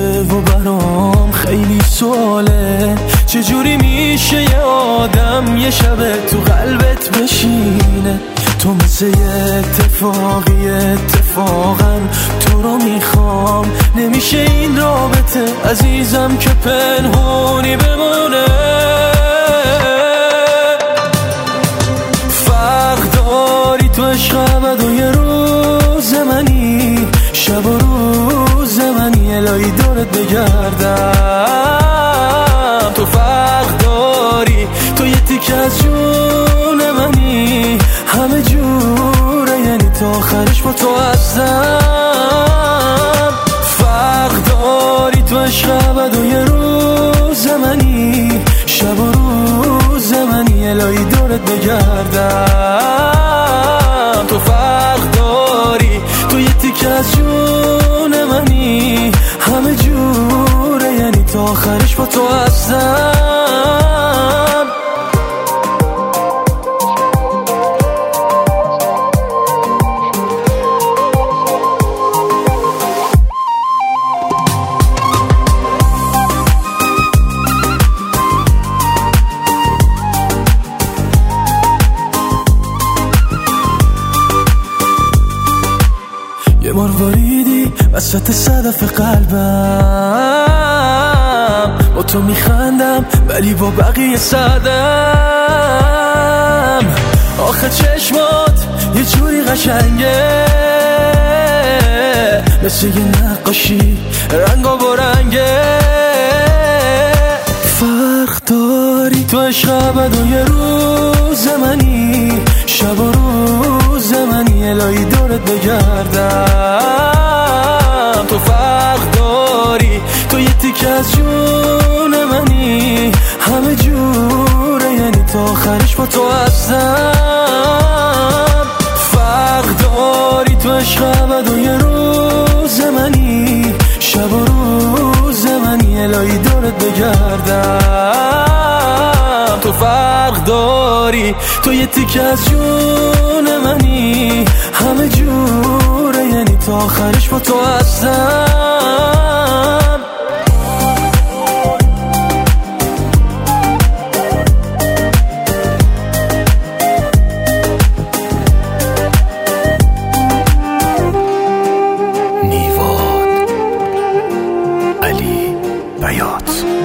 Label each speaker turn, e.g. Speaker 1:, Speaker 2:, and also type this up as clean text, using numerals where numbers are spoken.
Speaker 1: و برام خیلی سواله چجوری میشه یه آدم یه شب تو قلبت بشینه. تو مثل یه اتفاقا تو رو میخوام، نمیشه این رابطه عزیزم که پنهونی بمونه. فرق داری تو عشق ابد و یه روز منی، شب و روز منی الهی دورت بگردم. تو فرق داری، تو یه تیکه از جون منی، همه جوره یعنی تا آخرش با تو هستم. فرق داری تو عشق ابد و یه روز منی، شب و روز منی الهی دورت بگردم. تو فرق داری، تو یه تیکه از جون منی، همه جوره یعنی تا آخرش با تو هستم. یه مرواریدی وسط صدف قلبم، با تو میخندم ولی با بقیه سردم. آخه چشمات یه جوری قشنگه، مثل یه نقاشی رنگا با رنگه. فرق داری تو عشق ابد و یه روز منی، شب و روز منی الهی دورت بگردم. تو فرق داری، تو یه تیکه از جون منی، همه جوره یعنی تا آخرش با تو هستم. فرق داری تو عشق ابد و یه روز منی، شب و روز منی الهی دورت بگردم. تو فرق داری، تو یه تیکه از جون منی، همه جوره یعنی تا آخرش با تو هستم.
Speaker 2: نیواد علی بیات.